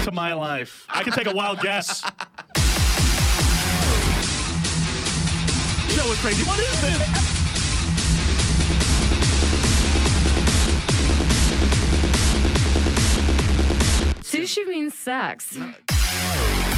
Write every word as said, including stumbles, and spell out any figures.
to my life. I can take a wild guess. Joe is crazy. What is this? Sushi means sex.